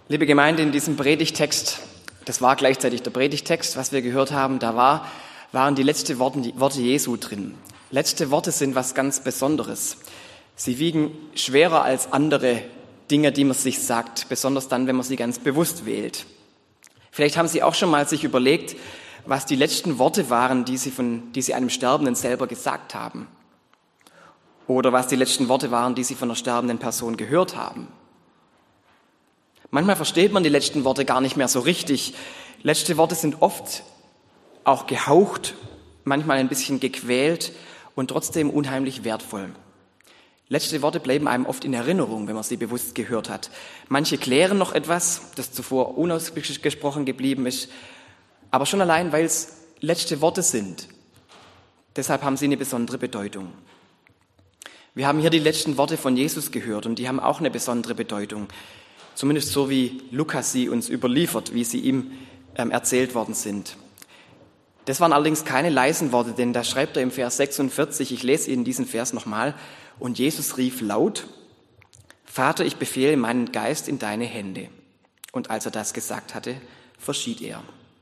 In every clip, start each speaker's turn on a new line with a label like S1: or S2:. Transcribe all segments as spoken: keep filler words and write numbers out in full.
S1: Liebe Gemeinde, in diesem Predigtext, das war gleichzeitig der Predigtext, was wir gehört haben, da war, waren die letzten Worte, die Worte Jesu drin. Letzte Worte sind was ganz Besonderes. Sie wiegen schwerer als andere Dinge, die man sich sagt, besonders dann, wenn man sie ganz bewusst wählt. Vielleicht haben Sie auch schon mal sich überlegt, was die letzten Worte waren, die Sie, von, die Sie einem Sterbenden selber gesagt haben. Oder was die letzten Worte waren, die Sie von einer sterbenden Person gehört haben. Manchmal versteht man die letzten Worte gar nicht mehr so richtig. Letzte Worte sind oft auch gehaucht, manchmal ein bisschen gequält und trotzdem unheimlich wertvoll. Letzte Worte bleiben einem oft in Erinnerung, wenn man sie bewusst gehört hat. Manche klären noch etwas, das zuvor unausgesprochen geblieben ist, aber schon allein, weil es letzte Worte sind. Deshalb haben sie eine besondere Bedeutung. Wir haben hier die letzten Worte von Jesus gehört und die haben auch eine besondere Bedeutung. Zumindest so, wie Lukas sie uns überliefert, wie sie ihm ähm, erzählt worden sind. Das waren allerdings keine leisen Worte, denn da schreibt er im Vers sechsundvierzig, ich lese Ihnen diesen Vers nochmal, und Jesus rief laut, Vater, ich befehle meinen Geist in deine Hände. Und als er das gesagt hatte, verschied er.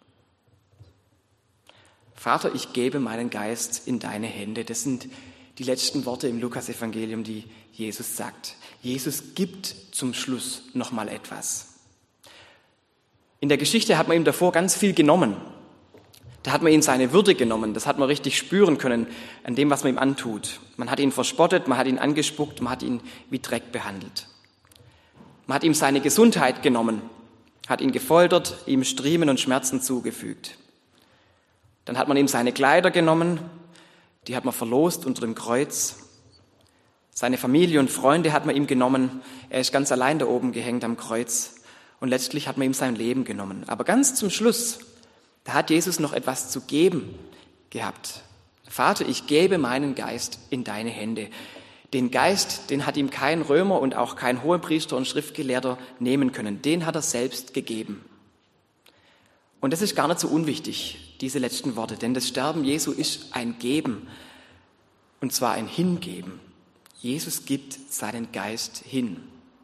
S1: Vater, ich gebe meinen Geist in deine Hände. Das sind die letzten Worte im Lukas-Evangelium, die Jesus sagt. Jesus gibt zum Schluss nochmal etwas. In der Geschichte hat man ihm davor ganz viel genommen. Da hat man ihm seine Würde genommen. Das hat man richtig spüren können an dem, was man ihm antut. Man hat ihn verspottet, man hat ihn angespuckt, man hat ihn wie Dreck behandelt. Man hat ihm seine Gesundheit genommen, hat ihn gefoltert, ihm Striemen und Schmerzen zugefügt. Dann hat man ihm seine Kleider genommen, die hat man verlost unter dem Kreuz. Seine Familie und Freunde hat man ihm genommen. Er ist ganz allein da oben gehängt am Kreuz. Und letztlich hat man ihm sein Leben genommen. Aber ganz zum Schluss, da hat Jesus noch etwas zu geben gehabt. Vater, ich gebe meinen Geist in deine Hände. Den Geist, den hat ihm kein Römer und auch kein Hohenpriester und Schriftgelehrter nehmen können. Den hat er selbst gegeben. Und das ist gar nicht so unwichtig, diese letzten Worte. Denn das Sterben Jesu ist ein Geben. Und zwar ein Hingeben. Jesus gibt seinen Geist hin.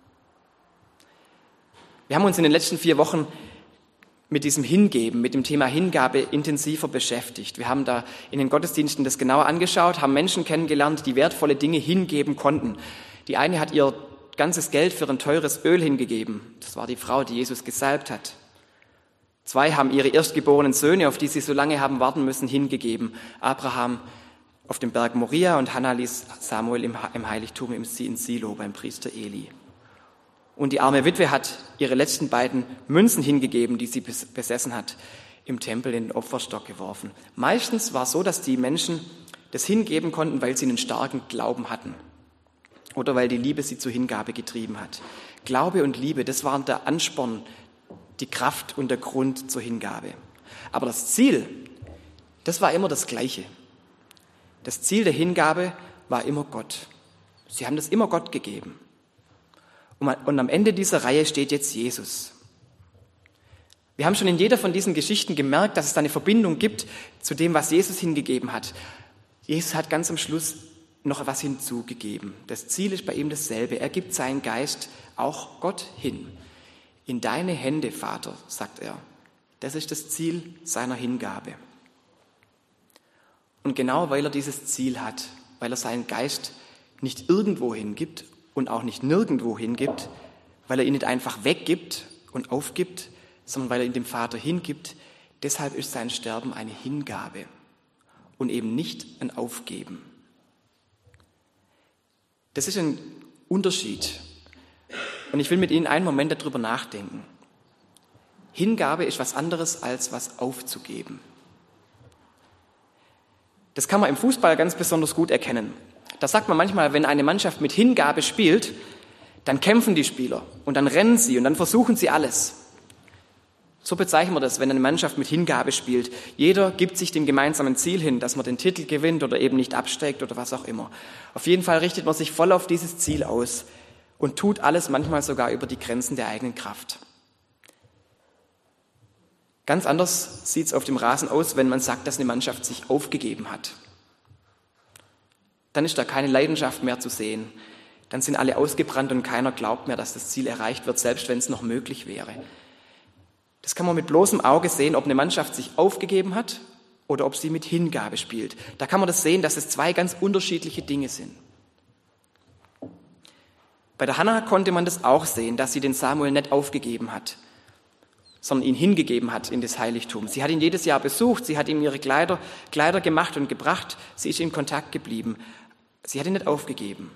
S1: Wir haben uns in den letzten vier Wochen mit diesem Hingeben, mit dem Thema Hingabe intensiver beschäftigt. Wir haben da in den Gottesdiensten das genauer angeschaut, haben Menschen kennengelernt, die wertvolle Dinge hingeben konnten. Die eine hat ihr ganzes Geld für ein teures Öl hingegeben. Das war die Frau, die Jesus gesalbt hat. Zwei haben ihre erstgeborenen Söhne, auf die sie so lange haben warten müssen, hingegeben. Abraham auf dem Berg Moria und Hannah ließ Samuel im Heiligtum in Silo beim Priester Eli. Und die arme Witwe hat ihre letzten beiden Münzen hingegeben, die sie besessen hat, im Tempel in den Opferstock geworfen. Meistens war es so, dass die Menschen das hingeben konnten, weil sie einen starken Glauben hatten oder weil die Liebe sie zur Hingabe getrieben hat. Glaube und Liebe, das waren der Ansporn, die Kraft und der Grund zur Hingabe. Aber das Ziel, das war immer das Gleiche. Das Ziel der Hingabe war immer Gott. Sie haben das immer Gott gegeben. Und am Ende dieser Reihe steht jetzt Jesus. Wir haben schon in jeder von diesen Geschichten gemerkt, dass es da eine Verbindung gibt zu dem, was Jesus hingegeben hat. Jesus hat ganz am Schluss noch was hinzugegeben. Das Ziel ist bei ihm dasselbe. Er gibt seinen Geist auch Gott hin. In deine Hände, Vater, sagt er. Das ist das Ziel seiner Hingabe. Und genau weil er dieses Ziel hat, weil er seinen Geist nicht irgendwo hingibt und auch nicht nirgendwo hingibt, weil er ihn nicht einfach weggibt und aufgibt, sondern weil er ihn dem Vater hingibt, deshalb ist sein Sterben eine Hingabe und eben nicht ein Aufgeben. Das ist ein Unterschied. Und ich will mit Ihnen einen Moment darüber nachdenken. Hingabe ist was anderes als was aufzugeben. Das kann man im Fußball ganz besonders gut erkennen. Da sagt man manchmal, wenn eine Mannschaft mit Hingabe spielt, dann kämpfen die Spieler und dann rennen sie und dann versuchen sie alles. So bezeichnen wir das, wenn eine Mannschaft mit Hingabe spielt. Jeder gibt sich dem gemeinsamen Ziel hin, dass man den Titel gewinnt oder eben nicht absteigt oder was auch immer. Auf jeden Fall richtet man sich voll auf dieses Ziel aus und tut alles manchmal sogar über die Grenzen der eigenen Kraft. Ganz anders sieht es auf dem Rasen aus, wenn man sagt, dass eine Mannschaft sich aufgegeben hat. Dann ist da keine Leidenschaft mehr zu sehen. Dann sind alle ausgebrannt und keiner glaubt mehr, dass das Ziel erreicht wird, selbst wenn es noch möglich wäre. Das kann man mit bloßem Auge sehen, ob eine Mannschaft sich aufgegeben hat oder ob sie mit Hingabe spielt. Da kann man das sehen, dass es zwei ganz unterschiedliche Dinge sind. Bei der Hannah konnte man das auch sehen, dass sie den Samuel nicht aufgegeben hat, sondern ihn hingegeben hat in das Heiligtum. Sie hat ihn jedes Jahr besucht, sie hat ihm ihre Kleider, Kleider gemacht und gebracht, sie ist in Kontakt geblieben. Sie hat ihn nicht aufgegeben.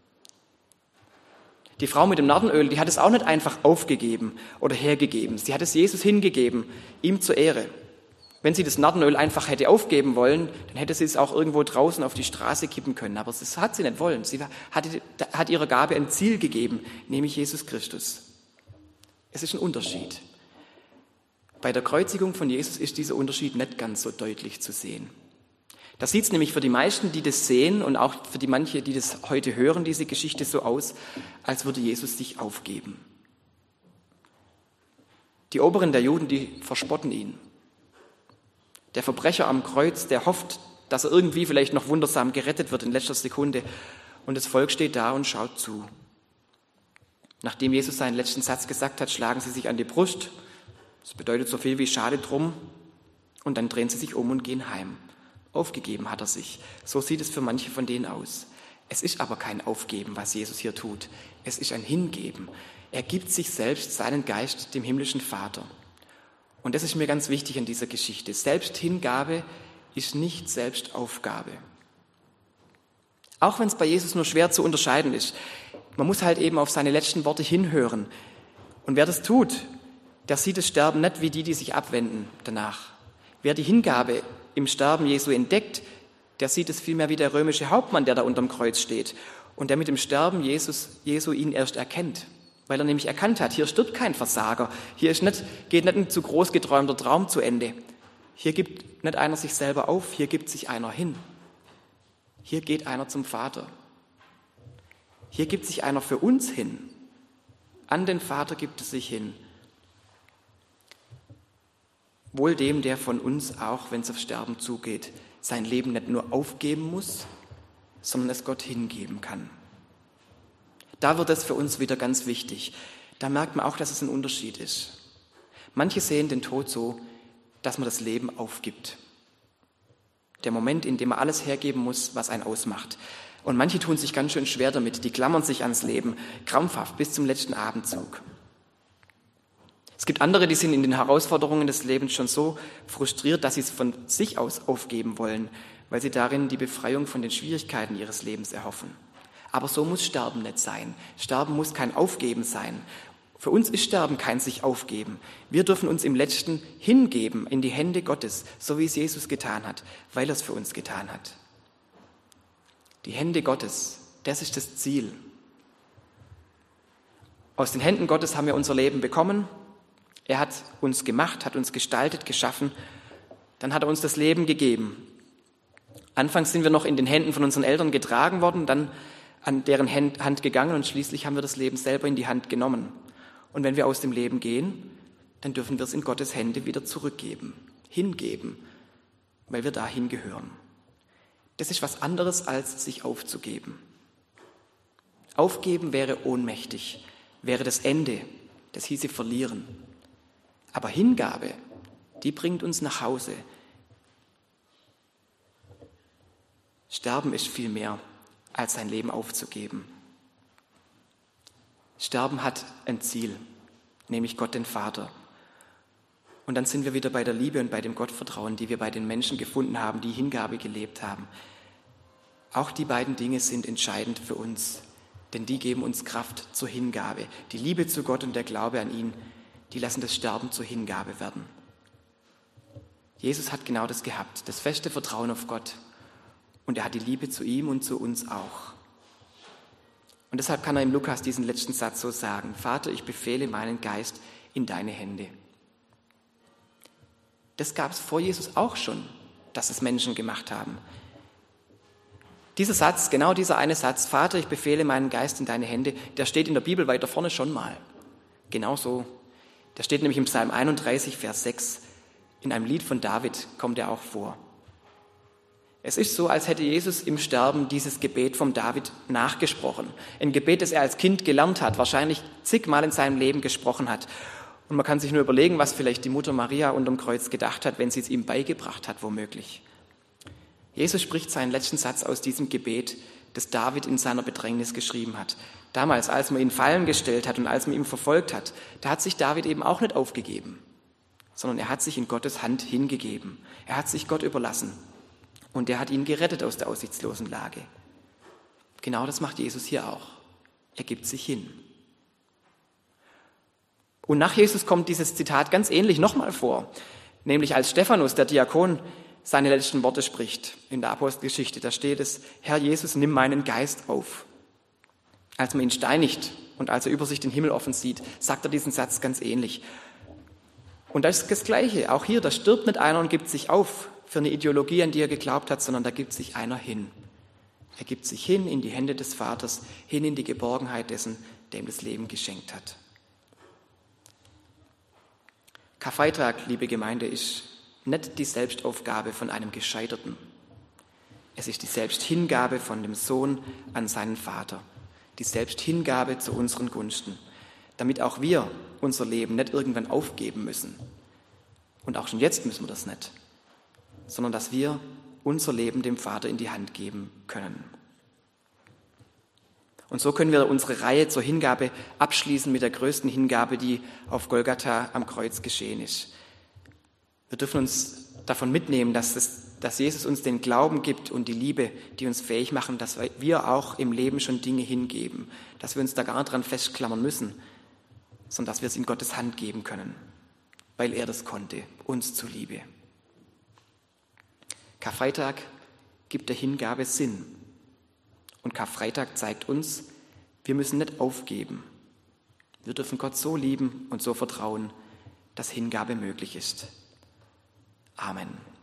S1: Die Frau mit dem Nardenöl, die hat es auch nicht einfach aufgegeben oder hergegeben. Sie hat es Jesus hingegeben, ihm zur Ehre. Wenn sie das Nardenöl einfach hätte aufgeben wollen, dann hätte sie es auch irgendwo draußen auf die Straße kippen können. Aber das hat sie nicht wollen. Sie hatte, hat ihrer Gabe ein Ziel gegeben, nämlich Jesus Christus. Es ist ein Unterschied. Bei der Kreuzigung von Jesus ist dieser Unterschied nicht ganz so deutlich zu sehen. Da sieht es nämlich für die meisten, die das sehen und auch für die manche, die das heute hören, diese Geschichte so aus, als würde Jesus sich aufgeben. Die Oberen der Juden, die verspotten ihn. Der Verbrecher am Kreuz, der hofft, dass er irgendwie vielleicht noch wundersam gerettet wird in letzter Sekunde. Und das Volk steht da und schaut zu. Nachdem Jesus seinen letzten Satz gesagt hat, schlagen sie sich an die Brust. Das bedeutet so viel wie schade drum. Und dann drehen sie sich um und gehen heim. Aufgegeben hat er sich. So sieht es für manche von denen aus. Es ist aber kein Aufgeben, was Jesus hier tut. Es ist ein Hingeben. Er gibt sich selbst, seinen Geist, dem himmlischen Vater. Und das ist mir ganz wichtig in dieser Geschichte. Selbsthingabe ist nicht Selbstaufgabe. Auch wenn es bei Jesus nur schwer zu unterscheiden ist. Man muss halt eben auf seine letzten Worte hinhören. Und wer das tut, der sieht das Sterben nicht wie die, die sich abwenden danach. Wer die Hingabe im Sterben Jesu entdeckt, der sieht es vielmehr wie der römische Hauptmann, der da unterm Kreuz steht und der mit dem Sterben Jesus, Jesu ihn erst erkennt. Weil er nämlich erkannt hat, hier stirbt kein Versager, hier ist nicht, geht nicht ein zu groß geträumter Traum zu Ende. Hier gibt nicht einer sich selber auf, hier gibt sich einer hin. Hier geht einer zum Vater. Hier gibt sich einer für uns hin. An den Vater gibt es sich hin. Wohl dem, der von uns auch, wenn es auf Sterben zugeht, sein Leben nicht nur aufgeben muss, sondern es Gott hingeben kann. Da wird es für uns wieder ganz wichtig. Da merkt man auch, dass es ein Unterschied ist. Manche sehen den Tod so, dass man das Leben aufgibt. Der Moment, in dem man alles hergeben muss, was einen ausmacht. Und manche tun sich ganz schön schwer damit. Die klammern sich ans Leben, krampfhaft bis zum letzten Atemzug. Es gibt andere, die sind in den Herausforderungen des Lebens schon so frustriert, dass sie es von sich aus aufgeben wollen, weil sie darin die Befreiung von den Schwierigkeiten ihres Lebens erhoffen. Aber so muss Sterben nicht sein. Sterben muss kein Aufgeben sein. Für uns ist Sterben kein sich aufgeben. Wir dürfen uns im Letzten hingeben in die Hände Gottes, so wie es Jesus getan hat, weil er es für uns getan hat. Die Hände Gottes, das ist das Ziel. Aus den Händen Gottes haben wir unser Leben bekommen. Er hat uns gemacht, hat uns gestaltet, geschaffen. Dann hat er uns das Leben gegeben. Anfangs sind wir noch in den Händen von unseren Eltern getragen worden, dann an deren Hand gegangen und schließlich haben wir das Leben selber in die Hand genommen. Und wenn wir aus dem Leben gehen, dann dürfen wir es in Gottes Hände wieder zurückgeben, hingeben, weil wir dahin gehören. Das ist was anderes, als sich aufzugeben. Aufgeben wäre ohnmächtig, wäre das Ende, das hieße verlieren. Aber Hingabe, die bringt uns nach Hause. Sterben ist viel mehr, als sein Leben aufzugeben. Sterben hat ein Ziel, nämlich Gott den Vater. Und dann sind wir wieder bei der Liebe und bei dem Gottvertrauen, die wir bei den Menschen gefunden haben, die Hingabe gelebt haben. Auch die beiden Dinge sind entscheidend für uns, denn die geben uns Kraft zur Hingabe. Die Liebe zu Gott und der Glaube an ihn, die lassen das Sterben zur Hingabe werden. Jesus hat genau das gehabt, das feste Vertrauen auf Gott. Und er hat die Liebe zu ihm und zu uns auch. Und deshalb kann er im Lukas diesen letzten Satz so sagen: Vater, ich befehle meinen Geist in deine Hände. Das gab es vor Jesus auch schon, dass es Menschen gemacht haben. Dieser Satz, genau dieser eine Satz, Vater, ich befehle meinen Geist in deine Hände, der steht in der Bibel weiter vorne schon mal. Genau so. Der steht nämlich im Psalm einunddreißig, Vers sechs. In einem Lied von David kommt er auch vor. Es ist so, als hätte Jesus im Sterben dieses Gebet vom David nachgesprochen. Ein Gebet, das er als Kind gelernt hat, wahrscheinlich zigmal in seinem Leben gesprochen hat. Und man kann sich nur überlegen, was vielleicht die Mutter Maria unterm Kreuz gedacht hat, wenn sie es ihm beigebracht hat, womöglich. Jesus spricht seinen letzten Satz aus diesem Gebet, das David in seiner Bedrängnis geschrieben hat. Damals, als man ihn fallen gestellt hat und als man ihn verfolgt hat, da hat sich David eben auch nicht aufgegeben, sondern er hat sich in Gottes Hand hingegeben. Er hat sich Gott überlassen und er hat ihn gerettet aus der aussichtslosen Lage. Genau das macht Jesus hier auch. Er gibt sich hin. Und nach Jesus kommt dieses Zitat ganz ähnlich nochmal vor, nämlich als Stephanus, der Diakon, seine letzten Worte spricht in der Apostelgeschichte. Da steht es: Herr Jesus, nimm meinen Geist auf. Als man ihn steinigt und als er über sich den Himmel offen sieht, sagt er diesen Satz ganz ähnlich. Und das ist das Gleiche. Auch hier, da stirbt nicht einer und gibt sich auf für eine Ideologie, an die er geglaubt hat, sondern da gibt sich einer hin. Er gibt sich hin in die Hände des Vaters, hin in die Geborgenheit dessen, der ihm das Leben geschenkt hat. Karfreitag, liebe Gemeinde, ist nicht die Selbstaufgabe von einem Gescheiterten. Es ist die Selbsthingabe von dem Sohn an seinen Vater. Die Selbsthingabe zu unseren Gunsten, damit auch wir unser Leben nicht irgendwann aufgeben müssen. Und auch schon jetzt müssen wir das nicht, sondern dass wir unser Leben dem Vater in die Hand geben können. Und so können wir unsere Reihe zur Hingabe abschließen mit der größten Hingabe, die auf Golgatha am Kreuz geschehen ist. Wir dürfen uns davon mitnehmen, dass, es, dass Jesus uns den Glauben gibt und die Liebe, die uns fähig machen, dass wir auch im Leben schon Dinge hingeben, dass wir uns da gar nicht dran festklammern müssen, sondern dass wir es in Gottes Hand geben können, weil er das konnte, uns zuliebe. Karfreitag gibt der Hingabe Sinn. Und Karfreitag zeigt uns, wir müssen nicht aufgeben. Wir dürfen Gott so lieben und so vertrauen, dass Hingabe möglich ist. Amen.